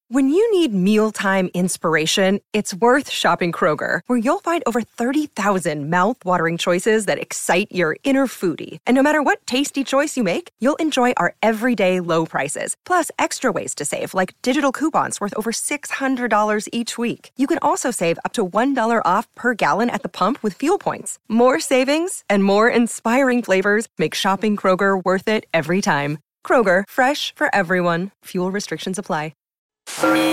When you need mealtime inspiration, it's worth shopping Kroger, where you'll find over 30,000 mouth-watering choices that excite your inner foodie. And no matter what tasty choice you make, you'll enjoy our everyday low prices, plus extra ways to save, like digital coupons worth over $600 each week. You can also save up to $1 off per gallon at the pump with fuel points. More savings and more inspiring flavors make shopping Kroger worth it every time. Kroger, fresh for everyone. Fuel restrictions apply. 3, 2, 1.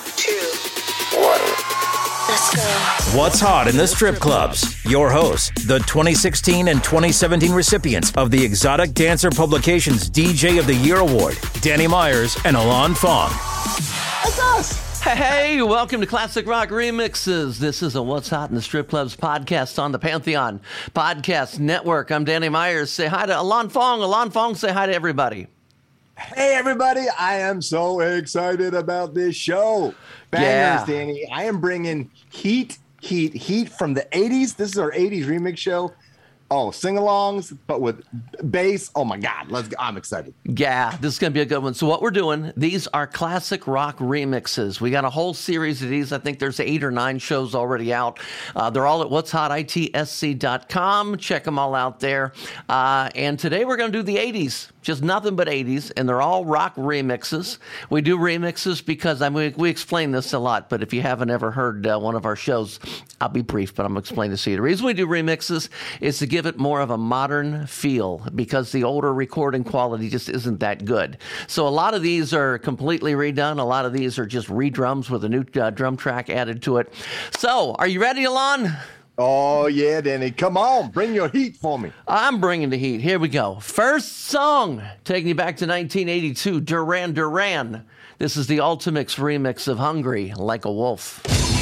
Let's go. What's hot in the strip clubs? Your hosts, the 2016 and 2017 recipients of the Exotic Dancer Publications DJ of the Year Award, Danny Myers and Alon Fong. That's us. Hey, welcome to Classic Rock Remixes. This is a What's Hot in the Strip Clubs podcast on the Pantheon Podcast Network. I'm Danny Myers. Say hi to Alon Fong. Alon Fong, say hi to everybody. Hey, everybody. I am so excited about this show. Bangers, Danny. I am bringing heat from the 80s. This is our 80s remix show. Oh, sing-alongs, but with bass. Oh, my God. Let's go. I'm excited. Yeah, this is going to be a good one. So what we're doing, these are classic rock remixes. We got a whole series of these. I think there's 8 or 9 shows already out. They're all at what'shotitsc.com. Check them all out there. And today we're going to do the 80s. Just nothing but 80s, and they're all rock remixes. We do remixes because we explain this a lot, but if you haven't ever heard one of our shows, I'll be brief, but I'm going to explain this to you. The reason we do remixes is to give it more of a modern feel because the older recording quality just isn't that good. So a lot of these are completely redone. A lot of these are just redrums with a new drum track added to it. So, are you ready, Alon? Oh, yeah, Danny. Come on. Bring your heat for me. I'm bringing the heat. Here we go. First song, taking you back to 1982, Duran Duran. This is the Ultimix remix of Hungry Like a Wolf.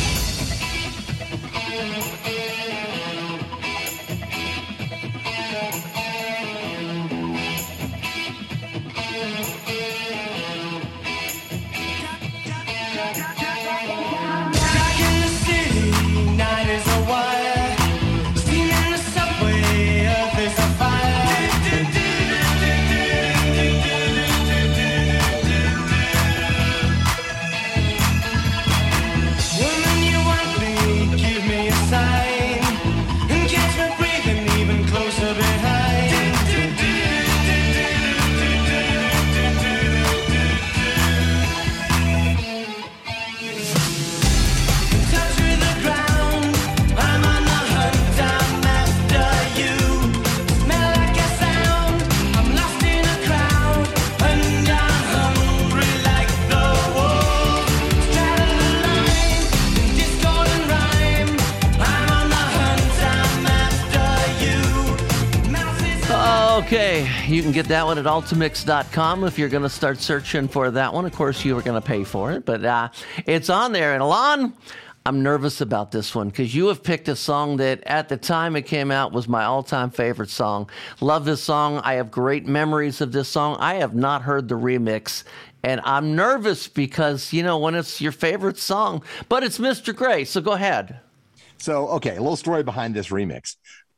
Okay, you can get that one at Ultimix.com if you're going to start searching for that one. Of course, you were going to pay for it, but it's on there. And Alon, I'm nervous about this one because you have picked a song that at the time it came out was my all-time favorite song. Love this song. I have great memories of this song. I have not heard the remix, and I'm nervous because, you know, when it's your favorite song, but it's Mr. Gray, so go ahead. So, okay, a little story behind this remix.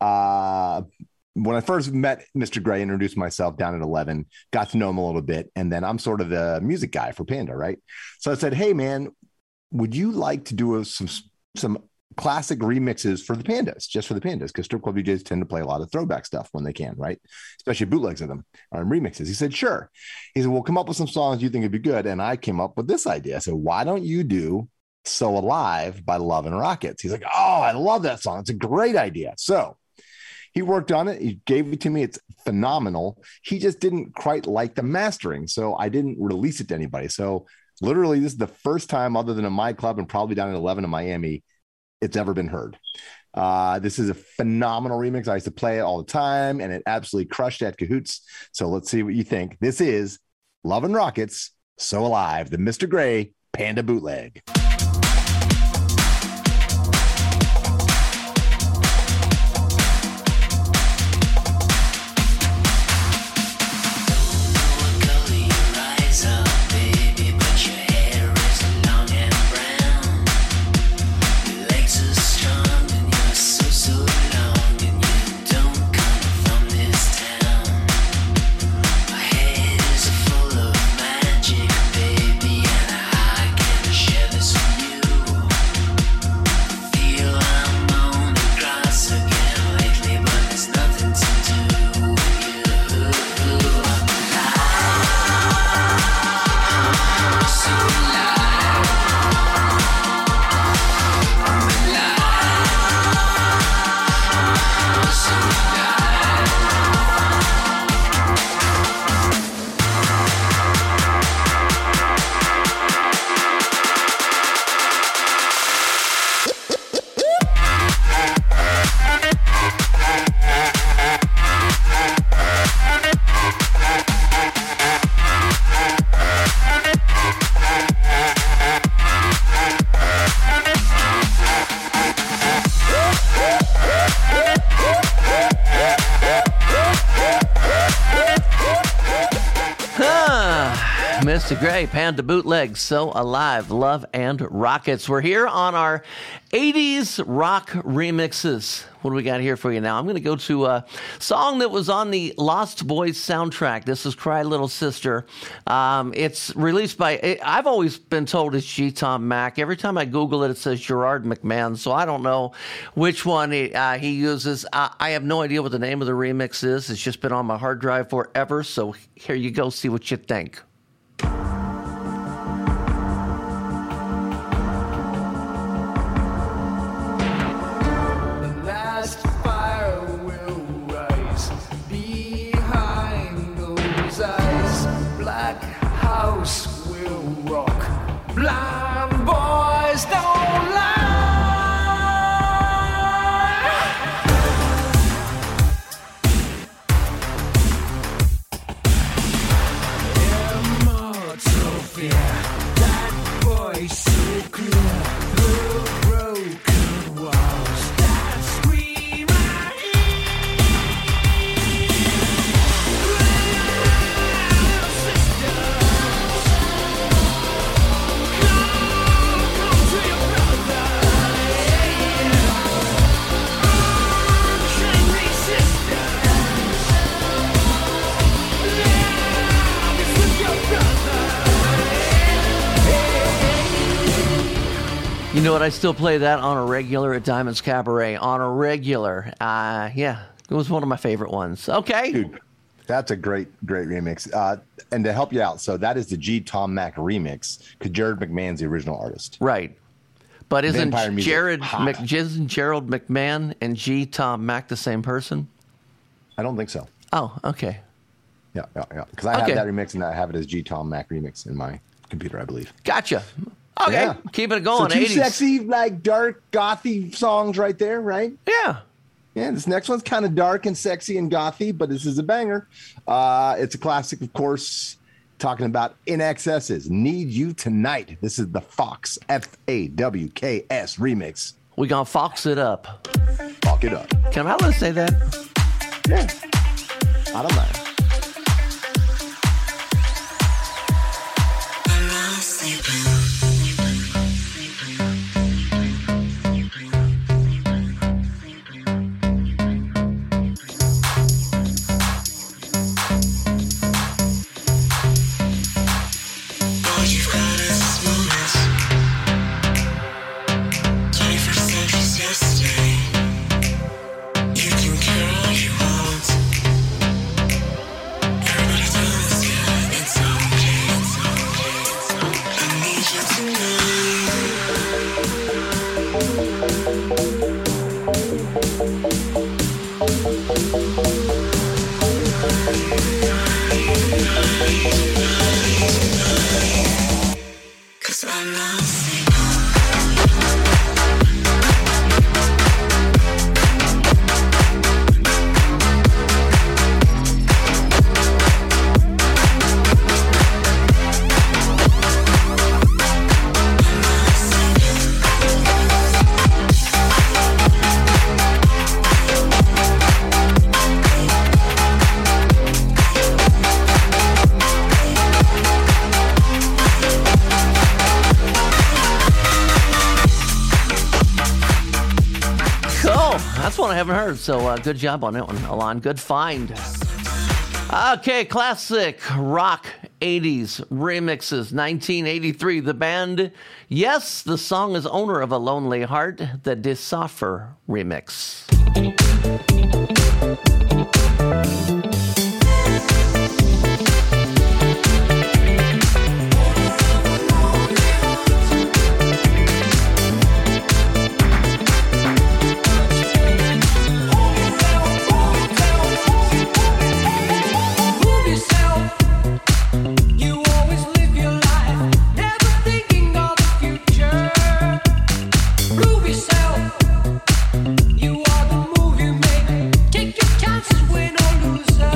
When I first met Mr. Gray, introduced myself down at 11, got to know him a little bit, and then I'm sort of the music guy for Panda, right? So I said, hey, man, would you like to do some classic remixes for the Pandas, just for the Pandas? Because strip club DJs tend to play a lot of throwback stuff when they can, right? Especially bootlegs of them or remixes. He said, sure. He said, well, come up with some songs you think would be good. And I came up with this idea. I said, why don't you do So Alive by Love and Rockets? He's like, oh, I love that song. It's a great idea. So he worked on it. He gave it to me. It's phenomenal. He just didn't quite like the mastering. So I didn't release it to anybody. So literally, this is the first time, other than in my club and probably down at 11 in Miami, it's ever been heard. This is a phenomenal remix. I used to play it all the time, and it absolutely crushed at Cahoots. So let's see what you think. This is Love and Rockets, So Alive, the Mr. Gray Panda bootleg. Head is full of magic, baby, and I Master Gray, Panda Bootleg, So Alive, Love and Rockets. We're here on our 80s rock remixes. What do we got here for you now? I'm going to go to a song that was on the Lost Boys soundtrack. This is Cry Little Sister. It's released by, I've always been told it's G. Tom Mac. Every time I Google it, it says Gerard McMahon, so I don't know which one he uses. I have no idea what the name of the remix is. It's just been on my hard drive forever, so here you go. See what you think. Will rock. Blind boys don't lie. Immortal fear. That voice so clear through broken walls. That scream I You know what? I still play that on a regular at Diamonds Cabaret. On a regular. Yeah, it was one of my favorite ones. Okay. Dude, that's a great remix. And to help you out, so that is the G. Tom Mac remix because Gerard McMahon's the original artist. Right. But isn't Vampire isn't Gerald McMahon and G. Tom Mac the same person? I don't think so. Oh, okay. Yeah. Because I have that remix and I have it as G. Tom Mac remix in my computer, I believe. Gotcha. Okay, Yeah. keeping it going. So two 80s. sexy, like dark, gothy songs right there, right? Yeah. Yeah, this next one's kind of dark and sexy and gothy, but this is a banger. It's a classic, of course, talking about In Excess's Need You Tonight. This is the Fox, F-A-W-K-S remix. We gonna fox it up. Fuck it up. Can I let us say that? Yeah. I don't mind. That's one I haven't heard, so good job on that one, Alon. Good find. Okay, classic rock 80s remixes, 1983. The band, yes, the song is Owner of a Lonely Heart, the Decipher remix. You are the move you make. Take your chances, win or lose.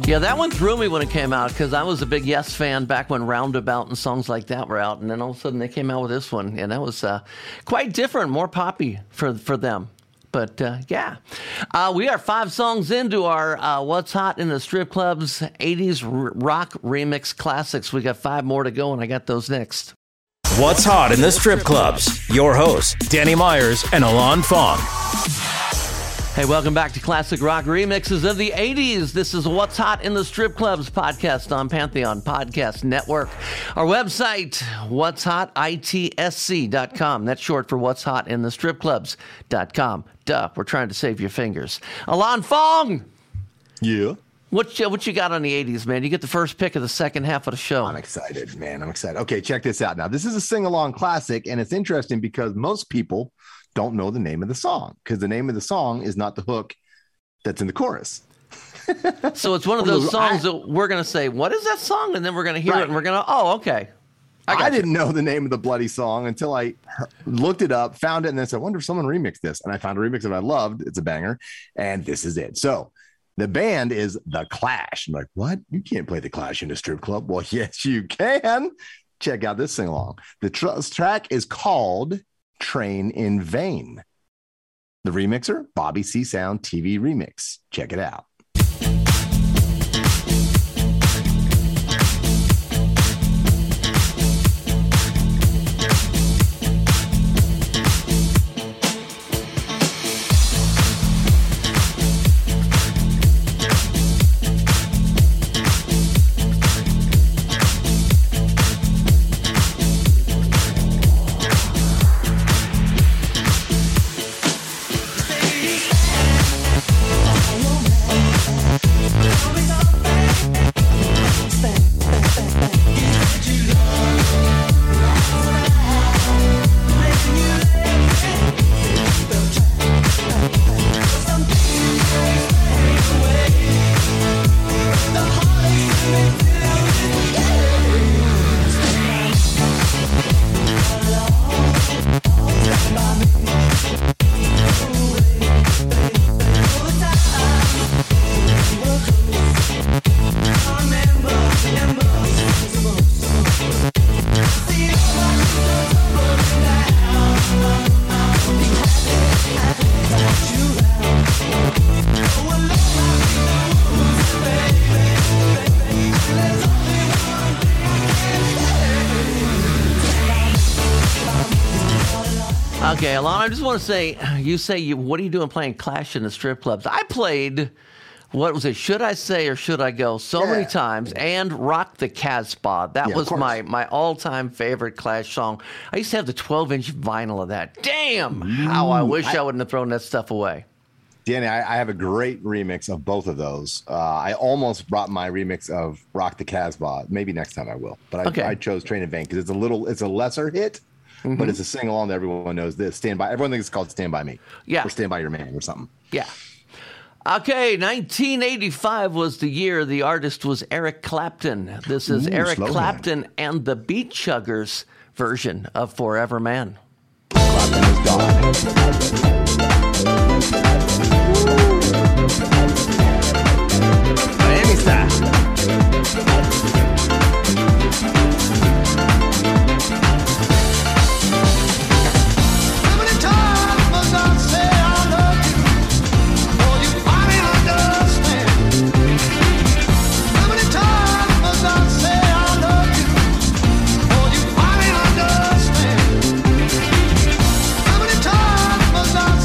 Yeah, that one threw me when it came out because I was a big Yes fan back when Roundabout and songs like that were out. And then all of a sudden they came out with this one. And that was quite different, more poppy for them. But yeah, we are 5 songs into our What's Hot in the Strip Club's 80s rock remix classics. We got 5 more to go, and I got those next. What's Hot in the Strip Clubs? Your hosts, Danny Myers and Alon Fong. Hey, welcome back to Classic Rock Remixes of the 80s. This is What's Hot in the Strip Clubs podcast on Pantheon Podcast Network. Our website, what'shotitsc.com. That's short for What's Hot in the Strip Clubs.com. Duh, we're trying to save your fingers. Alon Fong! Yeah. What you got on the 80s, man? You get the first pick of the second half of the show. I'm excited, man. I'm excited. Okay, check this out. Now, this is a sing-along classic, and it's interesting because most people don't know the name of the song because the name of the song is not the hook that's in the chorus. So it's one of those songs that we're going to say, what is that song? And then we're going to hear it and we're going to, oh, okay. I didn't know the name of the bloody song until I looked it up, found it, and then said, I wonder if someone remixed this. And I found a remix that I loved. It's a banger. And this is it. So the band is The Clash. I'm like, what? You can't play The Clash in a strip club? Well, yes, you can. Check out this sing-along. The track is called Train in Vain. The remixer, Bobby C Sound TV Remix. Check it out. Okay, Alon, I just want to say, what are you doing playing Clash in the strip clubs? I played, what was it, Should I Say or Should I Go so many times, and Rock the Casbah. That was my all-time favorite Clash song. I used to have the 12-inch vinyl of that. Damn, how I wish I wouldn't have thrown that stuff away. Danny, I have a great remix of both of those. I almost brought my remix of Rock the Casbah. Maybe next time I will. But I chose Train in Vain because it's a lesser hit. Mm-hmm. But it's a sing-along that everyone knows this. Stand By. Everyone thinks it's called Stand By Me. Yeah. Or Stand By Your Man or something. Yeah. Okay, 1985 was the year. The artist was Eric Clapton. This is Eric Clapton and the Beat Chuggers version of Forever Man. Clapton is God. Miami style. How many times must I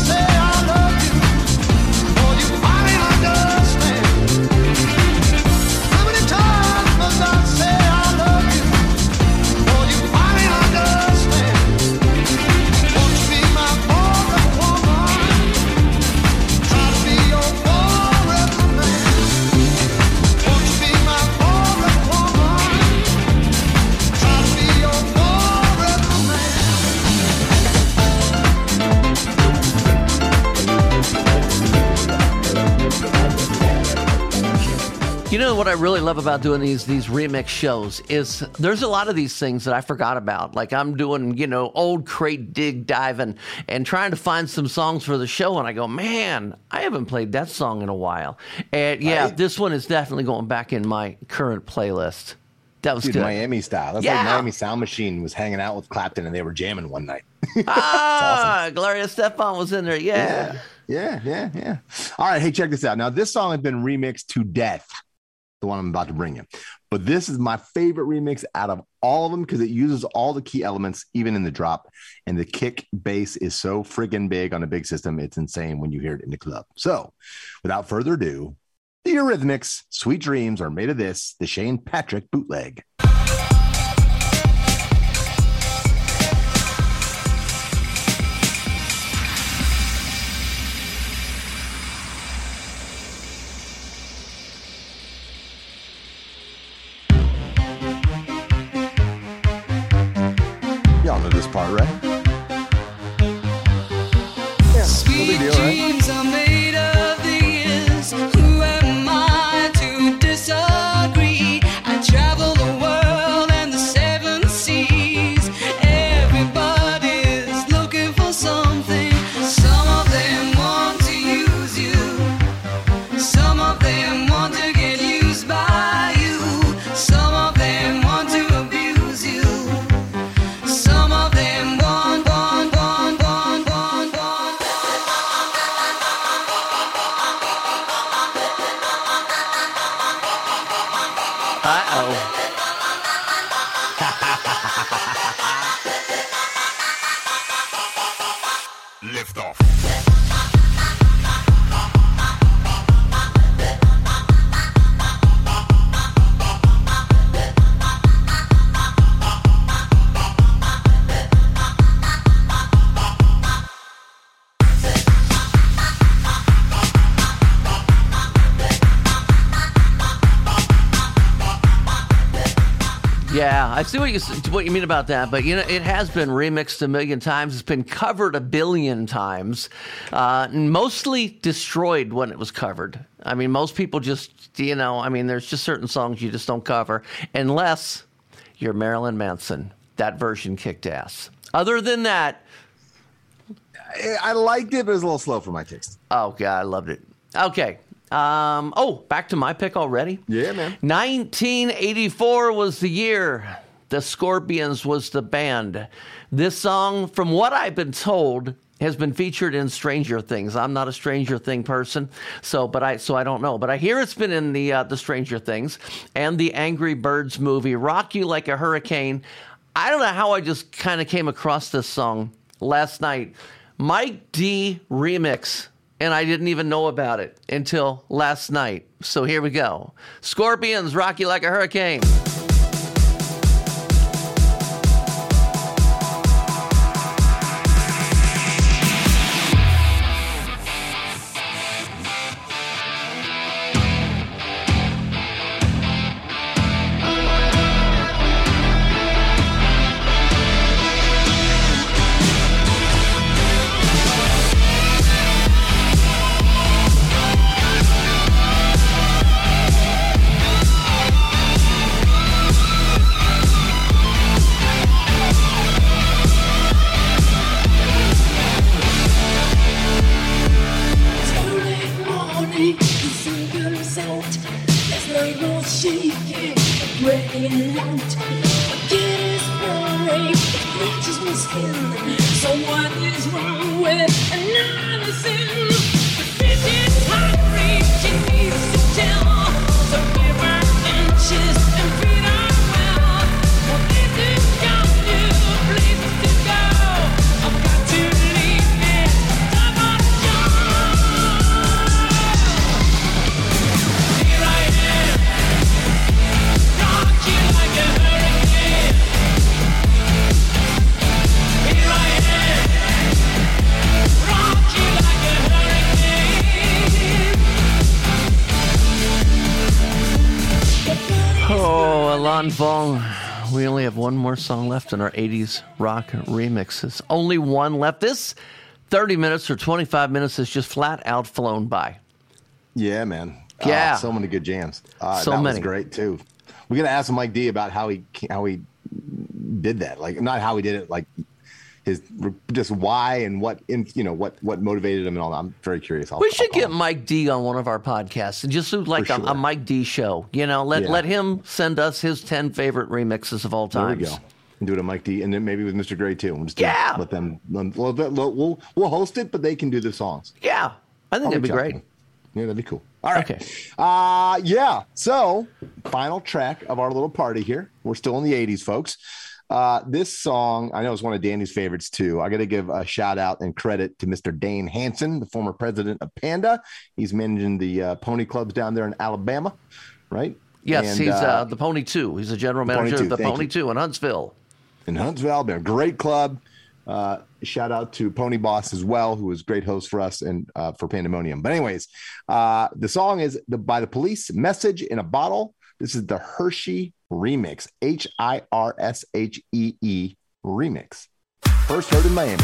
You know what I really love about doing these remix shows is there's a lot of these things that I forgot about. Like I'm doing, old crate dig diving and trying to find some songs for the show, and I go, man, I haven't played that song in a while. And yeah, This one is definitely going back in my current playlist. That was good. Miami style. That's like Miami Sound Machine was hanging out with Clapton and they were jamming one night. Awesome. Gloria Estefan was in there. Yeah. All right. Hey, check this out. Now, this song has been remixed to death, the one I'm about to bring you. But this is my favorite remix out of all of them because it uses all the key elements, even in the drop. And the kick bass is so friggin' big on a big system. It's insane when you hear it in the club. So without further ado, the Eurythmics, Sweet Dreams Are Made of This, the Shane Patrick bootleg. Y'all know this part, right? Yeah, no big deal, right? Are made of these. Who am I to disagree? I travel the world and the seven seas. Everybody's looking for something. Some of them want to use you. Some of them want to get used by you. Some of them want to abuse you. Some of them want. Lift off. Yeah, I see what you mean about that, but it has been remixed a million times. It's been covered a billion times, mostly destroyed when it was covered. I mean, most people just, there's just certain songs you just don't cover unless you're Marilyn Manson. That version kicked ass. Other than that, I liked it, but it was a little slow for my taste. Oh God, I loved it. Okay. Back to my pick already? Yeah, man. 1984 was the year. The Scorpions was the band. This song, from what I've been told, has been featured in Stranger Things. I'm not a Stranger Thing person, so I don't know. But I hear it's been in the Stranger Things and the Angry Birds movie, Rock You Like a Hurricane. I don't know how I just kind of came across this song last night. Mike D remix. And I didn't even know about it until last night. So here we go. Scorpions, Rock You Like a Hurricane. So what is wrong with another sin? If it is hungry, she needs to tell. So give her inches and feed her well. Well, this is got new places to go. I've got to leave it. Time on Here I am. Rock you like a hurricane. Here I am. Rock you like a hurricane. Oh, Alain Vong. We only have one more song left in our 80s rock remixes. Only one left. This 30 minutes or 25 minutes is just flat out flown by. Yeah, man. Yeah. So many good jams. So that many. was great too. We got to ask Mike D about how he did that. Like, not how he did it, like his just why and what motivated him and all that. I'm very curious. We should get Mike D on one of our podcasts and just do like a Mike D show. Let him send us his 10 favorite remixes of all time. There we go. And do it on Mike D, and then maybe with Mr. Gray too. We'll just let them. We'll host it, but they can do the songs. Yeah, I think that'd be great. Yeah, that'd be cool. All right. Okay. Yeah. So, final track of our little party here. We're still in the 80s, folks. This song, I know it's one of Danny's favorites too. I got to give a shout out and credit to Mr. Dane Hansen, the former president of Panda. He's managing the pony clubs down there in Alabama, right? Yes, and, he's the Pony 2. He's the general manager of the Pony 2 in Huntsville. In Huntsville, been a great club. Shout out to Pony Boss as well, who was a great host for us and for Pandemonium. But anyways, the song is by the Police, Message in a Bottle. This is the Hershey remix, Hirshee remix. First heard in Miami.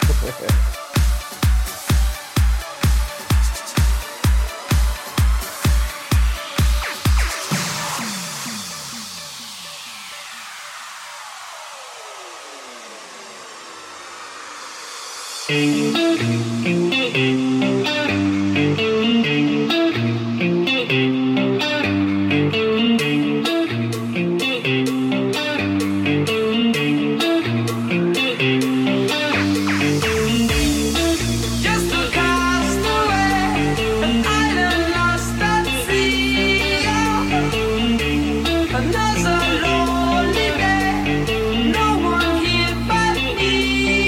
Just a castaway, an island lost at sea. Another lonely day, no one here but me.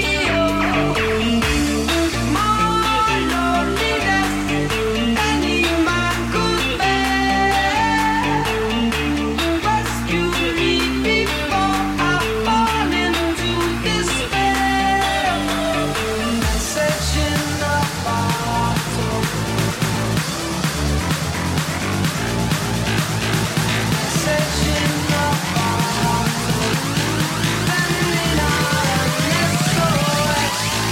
More loneliness than any man could bear. Rescue me before I fall into despair. Message in a bottle. Message in a bottle. Sending out an SOS.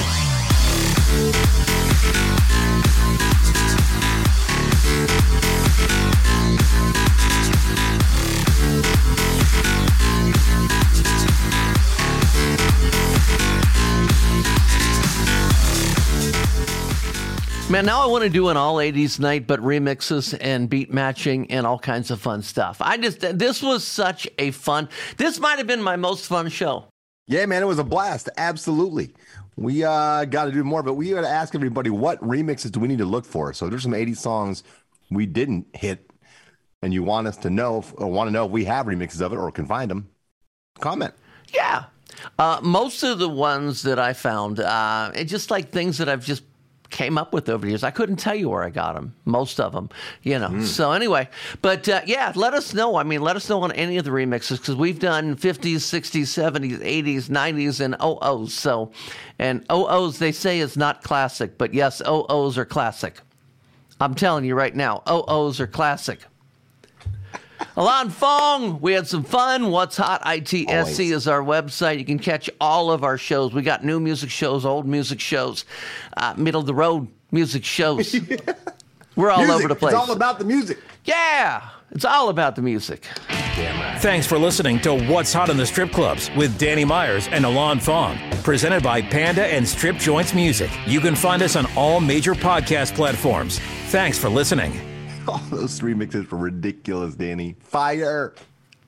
Man, now I want to do an all 80s night, but remixes and beat matching and all kinds of fun stuff. This was such a fun, this might have been my most fun show. Yeah, man, it was a blast. Absolutely. We got to do more, but we got to ask everybody, what remixes do we need to look for? So there's some 80s songs we didn't hit, and you want us to know, or want to know if we have remixes of it or can find them. Comment. Yeah. Most of the ones that I found, it's just like things that I've just came up with over the years. I couldn't tell you where I got them, most of them, So anyway, but yeah, let us know. I mean, let us know on any of the remixes, because we've done 50s, 60s, 70s, 80s, 90s, and OOs. So, and OOs, they say, is not classic, but yes, OOs are classic. I'm telling you right now, OOs are classic. Alon Fong, we had some fun. What's Hot ITSC Always. is our website. You can catch all of our shows. We got new music shows, old music shows, middle of the road music shows. We're all Music. over the place. It's all about the music. Yeah, it's all about the music. Damn right. Thanks for listening to What's Hot in the Strip Clubs with Danny Myers and Alon Fong. Presented by Panda and Strip Joints Music. You can find us on all major podcast platforms. Thanks for listening. All those remixes were ridiculous, Danny. Fire.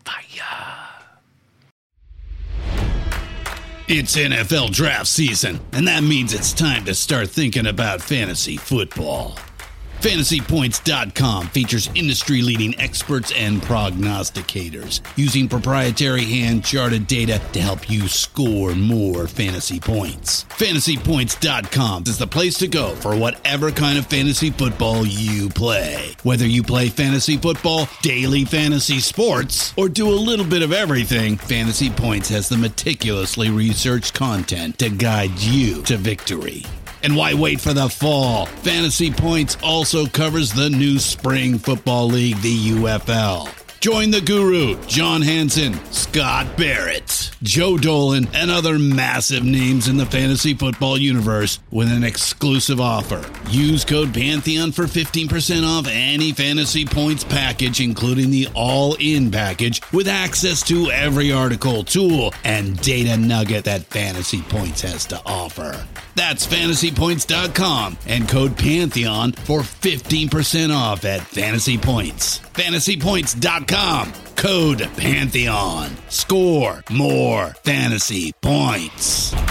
It's NFL draft season, and that means it's time to start thinking about fantasy football. FantasyPoints.com features industry-leading experts and prognosticators using proprietary hand-charted data to help you score more fantasy points. FantasyPoints.com is the place to go for whatever kind of fantasy football you play. Whether you play fantasy football, daily fantasy sports, or do a little bit of everything, Fantasy Points has the meticulously researched content to guide you to victory. And why wait for the fall? Fantasy Points also covers the new spring football league, the UFL. Join the guru, John Hansen, Scott Barrett. Joe Dolan, and other massive names in the fantasy football universe with an exclusive offer. Use code Pantheon for 15% off any Fantasy Points package, including the all-in package with access to every article, tool, and data nugget that Fantasy Points has to offer. That's fantasypoints.com and code Pantheon for 15% off at Fantasy Points. Fantasypoints.com, code Pantheon. Score more fantasy points.